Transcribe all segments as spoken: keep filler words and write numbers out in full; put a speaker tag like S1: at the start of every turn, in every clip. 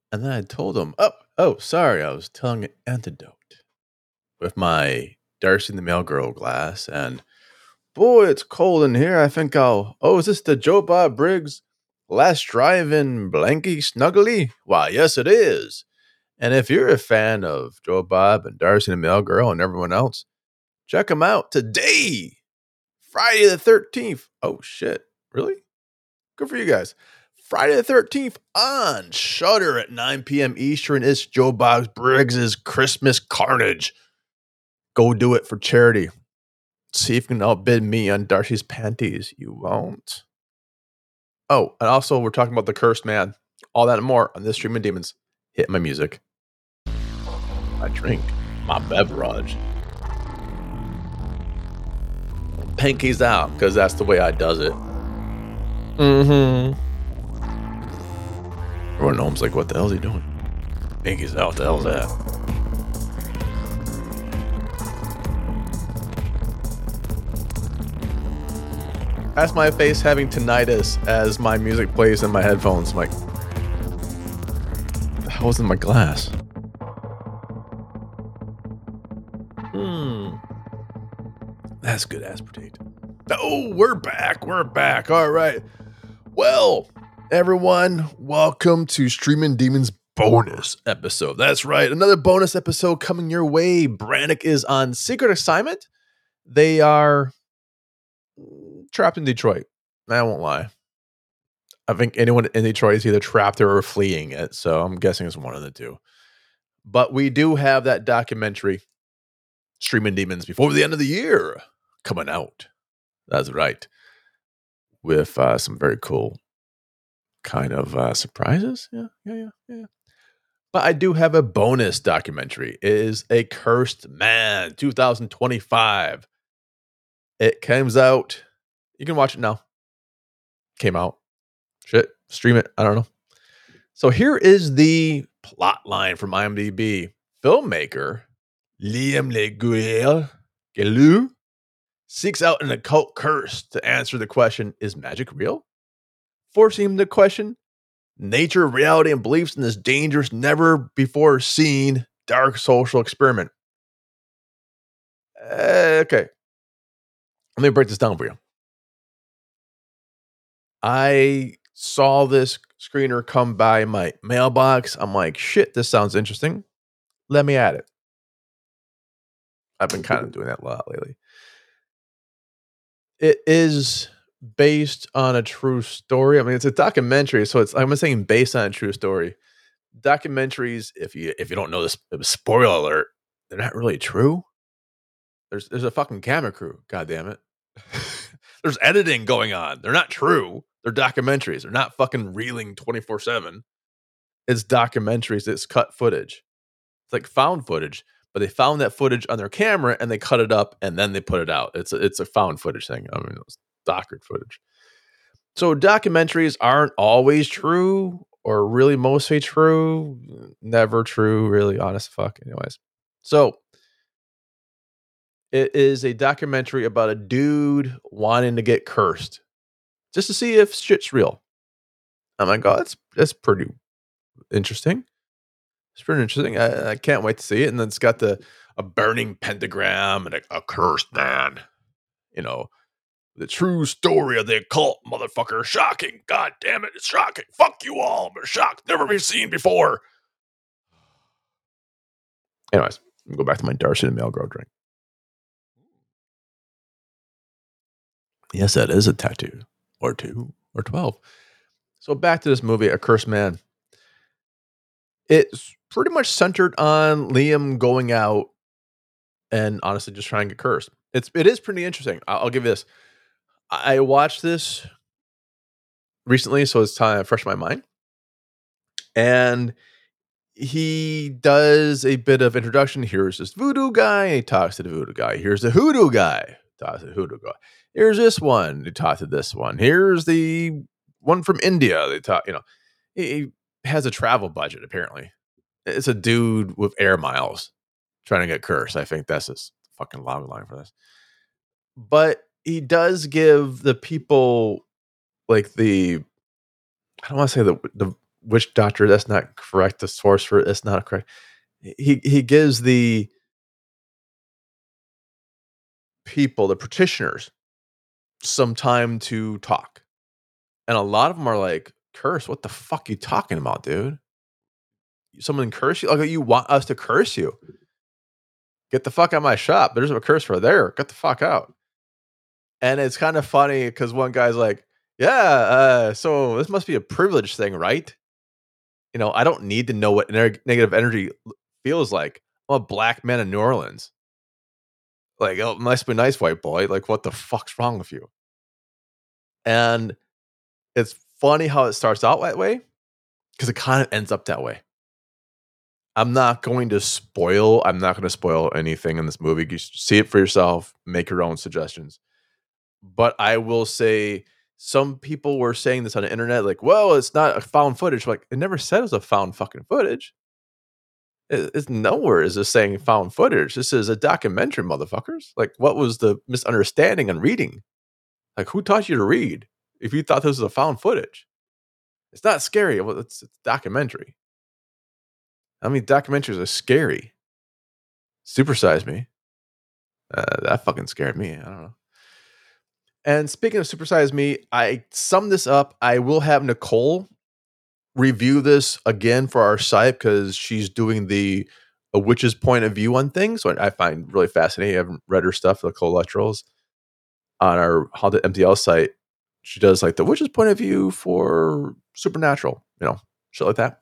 S1: And then I told him, oh, oh, sorry, I was telling an antidote with my Darcy the Mail Girl glass. And boy, it's cold in here. I think I'll, oh, is this the Joe Bob Briggs Last Drive-In Blanky Snuggly? Why, yes, it is. And if you're a fan of Joe Bob and Darcy the Mail Girl and everyone else, check them out today, Friday the thirteenth. Oh, shit. Really? Good for you guys. Friday the thirteenth on Shudder at nine p.m. Eastern. It's Joe Bob Briggs' Christmas Carnage. Go do it for charity. See if you can outbid me on Darcy's panties. You won't. Oh, and also we're talking about the Cursed Man. All that and more on this Streaming Demons. Hit my music. My drink. My beverage. Pinkies out, because that's the way I does it. Mm-hmm. Everyone knows like, what the hell is he doing? Pinkies out, what the hell is that? That's my face having tinnitus as my music plays in my headphones. I'm like, what the hell was in my glass? Hmm. That's good aspartate. Oh, we're back. We're back. All right. Well, everyone, welcome to Streaming Demons bonus episode. That's right. Another bonus episode coming your way. Brannick is on secret assignment. They are trapped in Detroit. I won't lie. I think anyone in Detroit is either trapped or fleeing it. So I'm guessing it's one of the two. But we do have that documentary, Streaming Demons, before the end of the year coming out. That's right. With uh, some very cool kind of uh, surprises. Yeah, yeah, yeah, yeah. But I do have a bonus documentary. It is A Cursed Man, twenty twenty-five. It comes out. You can watch it now. Came out. Shit. Stream it. I don't know. So here is the plot line from IMDb. Filmmaker Liam LeGuel seeks out an occult curse to answer the question, is magic real? Forcing him to question nature, reality, and beliefs in this dangerous, never before seen dark social experiment. Uh, okay. Let me break this down for you. I saw this screener come by my mailbox. I'm like, shit, this sounds interesting. Let me add it. I've been kind of doing that a lot lately. It is based on a true story. I mean, it's a documentary, so it's I'm saying based on a true story. Documentaries, if you if you don't know this, spoiler alert, they're not really true. There's there's a fucking camera crew. God damn it. There's editing going on. They're not true. They're documentaries. They're not fucking reeling twenty-four seven. It's documentaries. It's cut footage. It's like found footage, but they found that footage on their camera and they cut it up and then they put it out. It's a, it's a found footage thing. I mean, it was doctored footage. So documentaries aren't always true or really mostly true. Never true, really, honest fuck. Anyways. So it is a documentary about a dude wanting to get cursed just to see if shit's real. I'm like, oh, that's, that's pretty interesting. It's pretty interesting. I, I can't wait to see it. And then it's got the a burning pentagram and a, a cursed man. You know, the true story of the occult, motherfucker. Shocking. God damn it. It's shocking. Fuck you all. I'm shocked. Never been seen before. Anyways, let me go back to my Darcy the Mail Girl drink. Yes, that is a tattoo. Or two. Or twelve. So back to this movie, A Cursed Man. It's pretty much centered on Liam going out and honestly just trying to get cursed. It's it is pretty interesting. I'll, I'll give you this. I watched this recently, so it's time fresh in my mind. And he does a bit of introduction. Here's this voodoo guy. He talks to the voodoo guy. Here's the hoodoo guy. Talks to the hoodoo guy. Here's this one. He talks to this one. Here's the one from India. They talk. You know, he, he has a travel budget. Apparently, it's a dude with air miles trying to get cursed. I think that's his fucking log line for this. But he does give the people like the I don't want to say the the witch doctor. That's not correct. The sorcerer. That's not correct. He he gives the people, the petitioners, some time to talk, and a lot of them are like, "Curse? What the fuck you talking about, dude? Someone curse you? Like you want us to curse you? Get the fuck out of my shop. There's a curse for there. Get the fuck out." And it's kind of funny because one guy's like, "Yeah, uh, so this must be a privilege thing, right? You know, I don't need to know what neg- negative energy l- feels like. I'm a black man in New Orleans. Like, oh, must be nice, white boy. Like, what the fuck's wrong with you?" And it's funny how it starts out that way because it kind of ends up that way. I'm not going to spoil. I'm not going to spoil anything in this movie. You should see it for yourself. Make your own suggestions. But I will say some people were saying this on the internet, like, well, it's not a found footage. Like, it never said it was a found fucking footage. It, it's nowhere is this saying found footage. This is a documentary, motherfuckers. Like, what was the misunderstanding and reading? Like, who taught you to read if you thought this was a found footage? It's not scary. Well, it's, it's documentary. I mean, documentaries are scary. Supersize Me. Uh, that fucking scared me. I don't know. And speaking of Supersize Me, I sum this up. I will have Nicole review this again for our site because she's doing the a witch's point of view on things. So I find really fascinating. I haven't read her stuff, the collaterals on our Haunted M T L site. She does like the witch's point of view for supernatural, you know, shit like that.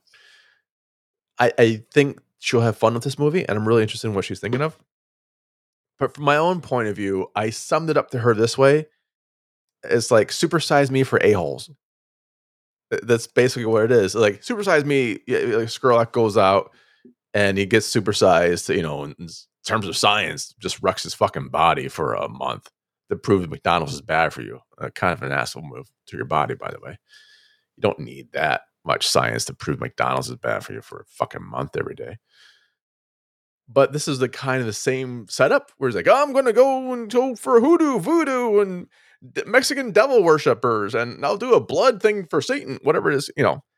S1: I, I think she'll have fun with this movie, and I'm really interested in what she's thinking of. But from my own point of view, I summed it up to her this way. It's like Supersize Me for a-holes. That's basically what it is. Like Supersize Me, like Sherlock goes out and he gets supersized, you know, in terms of science, just wrecks his fucking body for a month to prove that McDonald's is bad for you. Uh, kind of an asshole move to your body, by the way. You don't need that much science to prove McDonald's is bad for you for a fucking month every day. But this is the kind of the same setup where he's like, oh, I'm going to go and go for hoodoo, voodoo, and Mexican devil worshippers, and I'll do a blood thing for Satan, whatever it is, you know.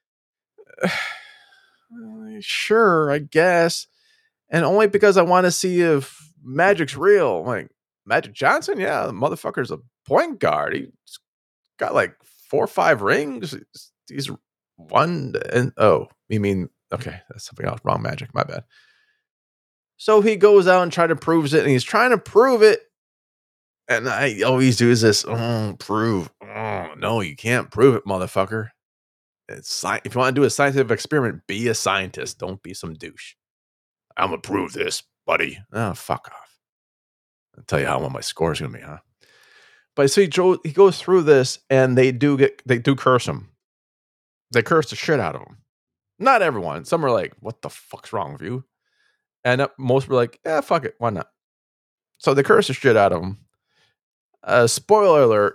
S1: Sure, I guess. And only because I want to see if magic's real. Like, Magic Johnson? Yeah, the motherfucker's a point guard. He's got like four or five rings. He's one and oh, you mean okay, that's something else. Wrong Magic, my bad. So he goes out and try to proves it, and he's trying to prove it. And I always do is this, oh, prove. Oh, no, you can't prove it, motherfucker. It's sci- if you want to do a scientific experiment, be a scientist. Don't be some douche. I'm going to prove this, buddy. Oh, fuck off. I'll tell you how well my score is going to be, huh? But so he, dro- he goes through this, and they do get they do curse him. They curse the shit out of him. Not everyone. Some are like, what the fuck's wrong with you? And uh, most were like, yeah, fuck it. Why not? So they curse the shit out of him. Uh, spoiler alert.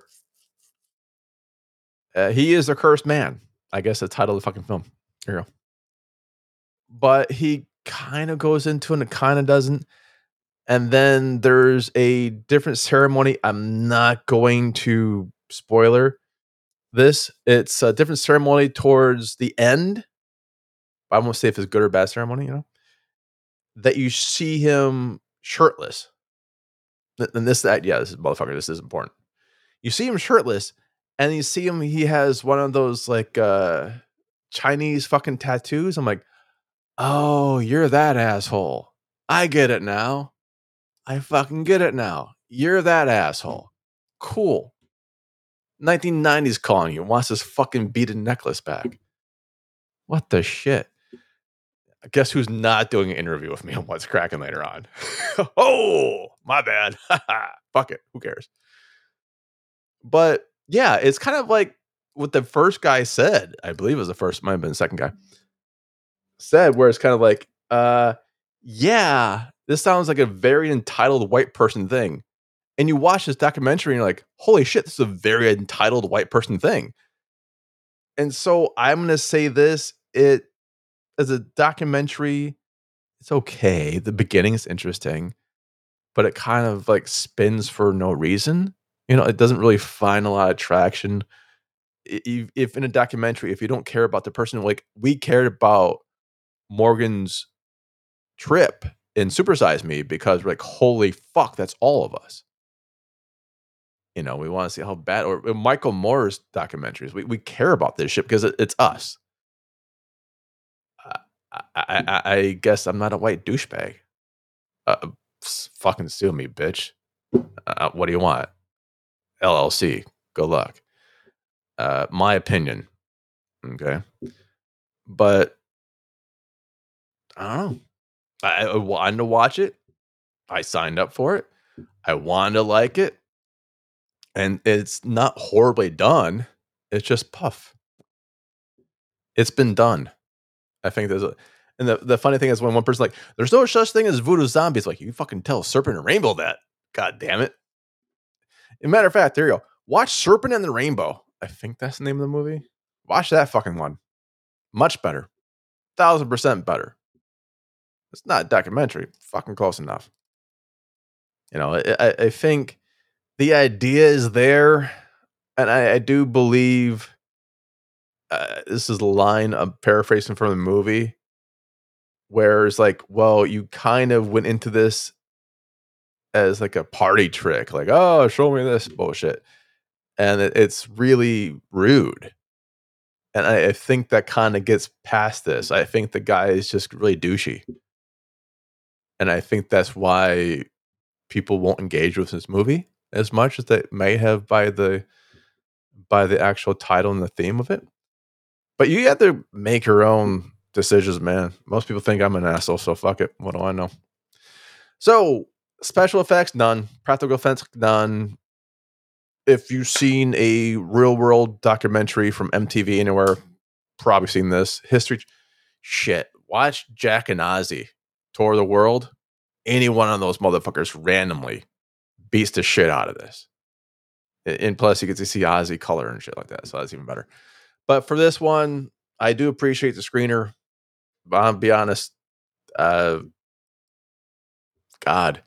S1: Uh, he is a cursed man. I guess the title of the fucking film. Here you go. But he kind of goes into it and it kind of doesn't. And then there's a different ceremony. I'm not going to spoiler this. It's a different ceremony towards the end. I won't say if it's good or bad ceremony, you know, that you see him shirtless. And this, that, yeah, this is motherfucker. This is important. You see him shirtless, and you see him. He has one of those like uh, Chinese fucking tattoos. I'm like, oh, you're that asshole. I get it now. I fucking get it now. You're that asshole. Cool. nineteen nineties calling you. Wants his fucking beaded necklace back. What the shit? I guess who's not doing an interview with me on What's Cracking later on? Oh, my bad. Fuck it. Who cares? But yeah, it's kind of like what the first guy said. I believe it was the first, might have been the second guy said, where it's kind of like, uh, yeah, this sounds like a very entitled white person thing. And you watch this documentary and you're like, holy shit, this is a very entitled white person thing. And so I'm going to say this, it as a documentary, it's okay. The beginning is interesting, but it kind of like spins for no reason. You know, it doesn't really find a lot of traction. if, if in a documentary, if you don't care about the person, like we cared about Morgan's trip in Super Size Me because we're like, holy fuck, that's all of us. You know, we want to see how bad, or Michael Moore's documentaries. We we care about this shit because it, it's us. I, I, I, I guess I'm not a white douchebag. Uh, fucking sue me, bitch. Uh, what do you want? L L C. Good luck. Uh, my opinion. Okay. But I don't know. I, I wanted to watch it. I signed up for it. I wanted to like it. And it's not horribly done. It's just puff. It's been done. I think there's a, and the, the funny thing is when one person's like, there's no such thing as voodoo zombies. Like, you fucking tell Serpent and Rainbow that. God damn it. As a matter of fact, there you go. Watch Serpent and the Rainbow. I think that's the name of the movie. Watch that fucking one. Much better. Thousand percent better. It's not a documentary. Fucking close enough. You know, I, I think the idea is there. And I, I do believe uh, this is a line I'm paraphrasing from the movie where it's like, well, you kind of went into this as like a party trick. Like, oh, show me this bullshit. And it, it's really rude. And I, I think that kind of gets past this. I think the guy is just really douchey. And I think that's why people won't engage with this movie as much as they may have by the by the actual title and the theme of it. But you have to make your own decisions, man. Most people think I'm an asshole, so fuck it. What do I know? So, special effects, none. Practical effects, none. If you've seen a real world documentary from M T V anywhere, probably seen this. History, shit. Watch Jack and Ozzy tour the world. Any one of those motherfuckers randomly beats the shit out of this. And plus, you get to see Ozzy color and shit like that, so that's even better. But for this one, I do appreciate the screener. But I'll be honest, uh, God,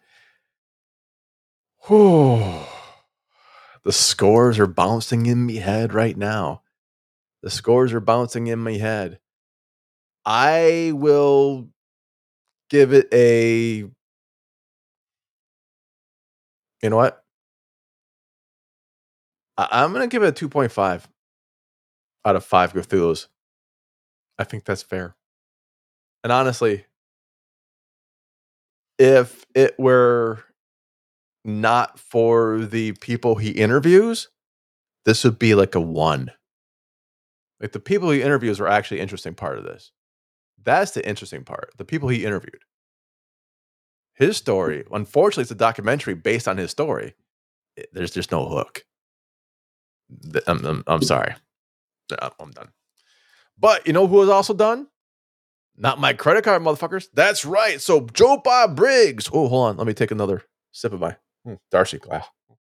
S1: whew, the scores are bouncing in my head right now. The scores are bouncing in my head. I will give it a, you know what? I, I'm going to give it a two point five out of five Cthulhu's. I think that's fair. And honestly, if it were not for the people he interviews, this would be like a one. Like, the people he interviews are actually an interesting part of this. That's the interesting part. The people he interviewed. His story, unfortunately, it's a documentary based on his story. There's just no hook. I'm, I'm, I'm sorry. I'm done. But you know who was also done? Not my credit card, motherfuckers. That's right. So Joe Bob Briggs. Oh, hold on. Let me take another sip of my hmm, Darcy glass.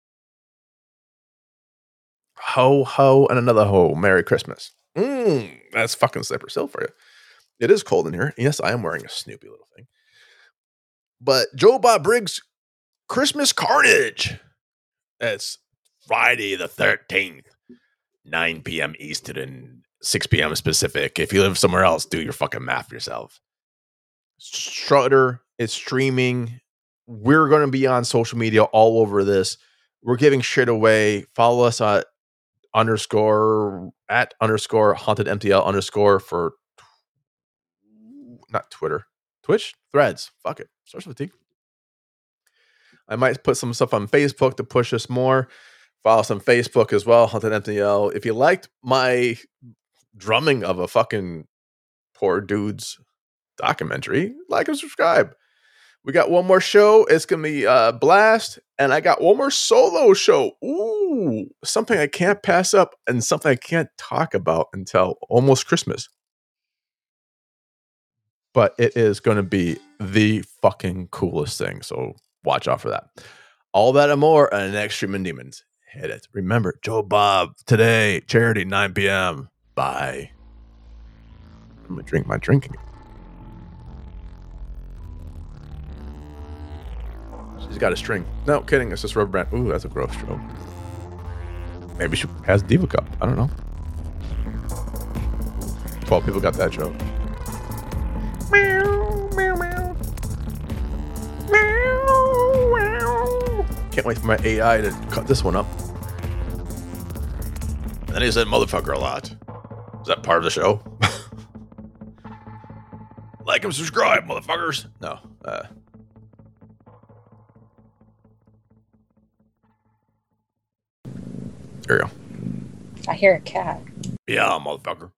S1: Ho, ho, and another ho. Merry Christmas. Mmm, that's fucking Slipper Still for you. It is cold in here. Yes, I am wearing a Snoopy little thing. But Joe Bob Briggs, Christmas Carnage. It's Friday the thirteenth, nine p.m. Eastern, six p.m. Pacific. If you live somewhere else, do your fucking math yourself. Strutter is streaming. We're going to be on social media all over this. We're giving shit away. Follow us at underscore at underscore haunted M T L underscore for not Twitter, Twitch, Threads. Fuck it. Starts with a T. I might put some stuff on Facebook to push us more. Follow us on Facebook as well, Haunted M T L. If you liked my drumming of a fucking poor dude's documentary, like and subscribe. We got one more show. It's going to be a blast. And I got one more solo show. Ooh, something I can't pass up and something I can't talk about until almost Christmas. But it is going to be the fucking coolest thing. So watch out for that. All that and more on the next Streaming Demons. Hit it. Remember, Joe Bob today, charity, nine p.m. Bye. I'm going to drink my drinking. She's got a string. No, kidding. It's just rubber band. Ooh, that's a gross stroke. Maybe she has Diva Cup. I don't know. twelve people got that joke. Meow, meow, meow. Meow, meow. Can't wait for my A I to cut this one up. And then he said motherfucker a lot. Is that part of the show? Like and subscribe, motherfuckers. No. Uh, there you go.
S2: I hear a cat.
S1: Yeah, motherfucker.